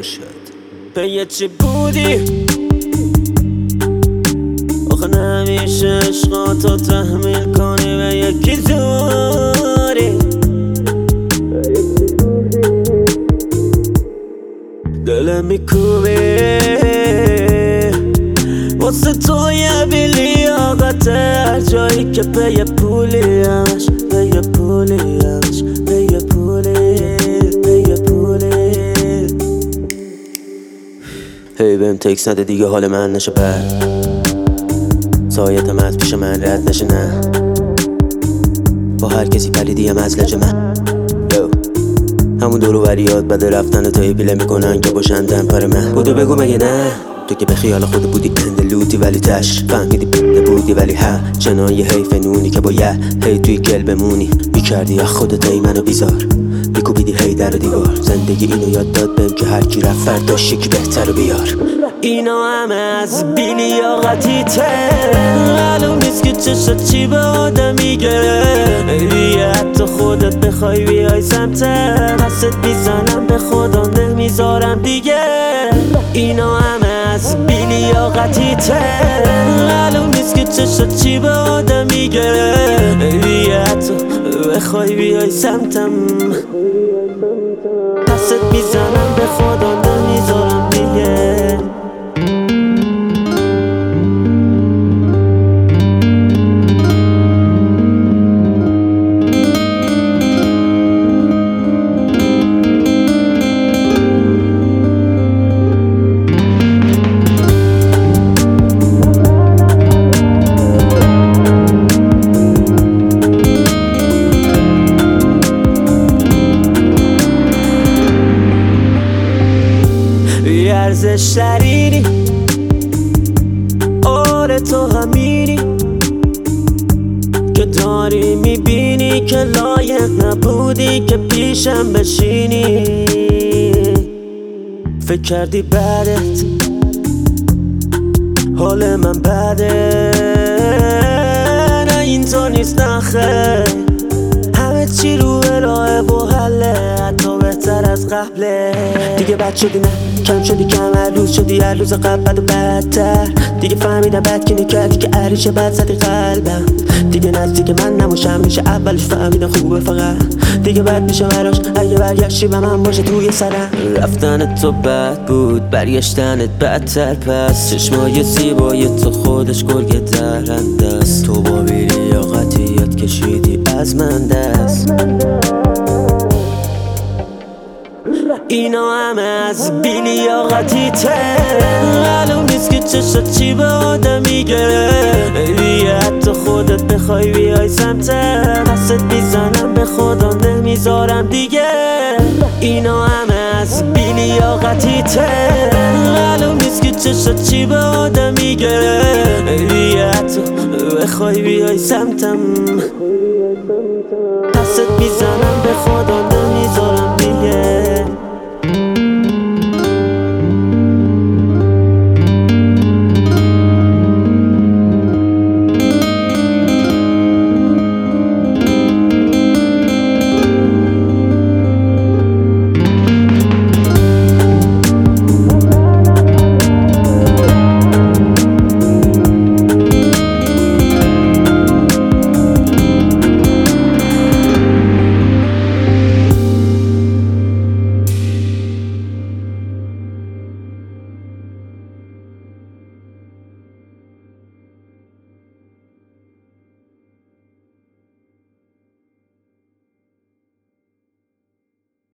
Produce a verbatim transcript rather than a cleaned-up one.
شد به چی بودی؟ آخه نمیشه عشقاتو تحمیل کنی به یکی زوری. دلم میکوبی واسه تو یه بیلیاقت، هر جایی که به یه پولیش به یه پولیش به یه پولی به یه پولی. هی بهم تکس نده دیگه حال من نشه بد، سایتم از پیش من رد نشه نه، با هر کسی پریدیم از لج من. همون دورو وریاد بده رفتن تایی پیله میکنن که باشن تمپر من. بودو بگو مگه نه تو که به خیال خود بودی اندلوتی ولی تش فهمیدی بده بودی ولی ها چنان یه حیف نونی که باید هی توی گل بمونی. میکردی از خودت ای منو بیزار، میکوبیدی هی در و دیوار. زندگی اینو یاد داد بهم که هر کی رفت فرداش یکی بهتر رو بیار. اینا همه از بیلیاقتی ته، معلوم نیست که چشت چی به آدم میگه. دیگه حتی خودت بخوای بیای سمت دستت میزنم به خدا نمیذارم دیگه. اینا همه از بیلیاقتی ته، معلوم نیست که چشت چی به آدم میگه. دیگه حتی بخوای بیای سمتم دستت میزنم به خدا نمیذارم دیگه. ارزش دریدی آره تو همینی که داری میبینی که لایق نبودی که پیشم بشینی. فکر کردی بعدت حال من بده، نه اینطور نیست نخیر، همه چی رو الهه و حله، حتی بهتر از قبله. دیگه بد شدی نه کم شدی کم، هر روز شدی هر روز قبل بد و بدتر. دیگه فهمیدم بد که نکردی که عریشه بد زدی قلبم. دیگه نزدیک من نموشم میشه اولش فهمیدم خوبه فقط دیگه بد میشه براش اگه برگشتی به من باشه توی سرم. رفتن تو بد بود برگشتنت بدتر، پس چشمای زیبای تو خودش گرگه درنده است. تو با بیلیاقتیت کشیدی از من دست. اینا همه از بیلیاقتی ته، معلوم نیست که چشت چی به آدم میگه. دیگه حتی خودت بخوای بیای سمت دستت میزنم به خدا نمیذارم دیگه. اینا همه از بیلیاقتی ته، معلوم نیست که چشت چی به آدم میگه. دیگه حتی بخوای بیای سمتم